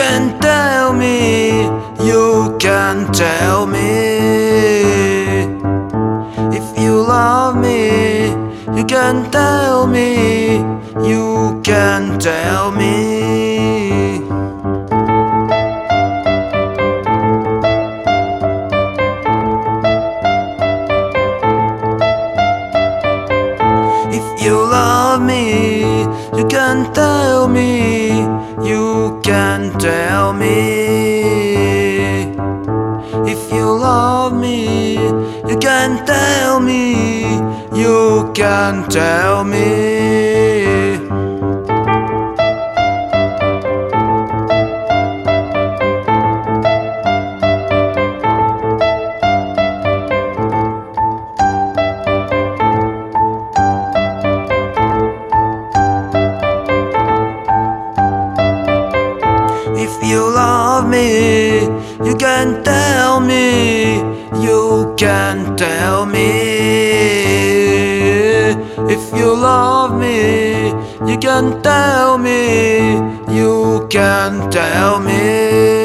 can tell me, you can tell me. If you love me, you can tell me, you can tell me. If you love me, you can tell me, you can tell me. If you love me, you can tell me, you can tell me. If you love me, you can tell me, you can tell me. If you love me, you can tell me, you can tell me.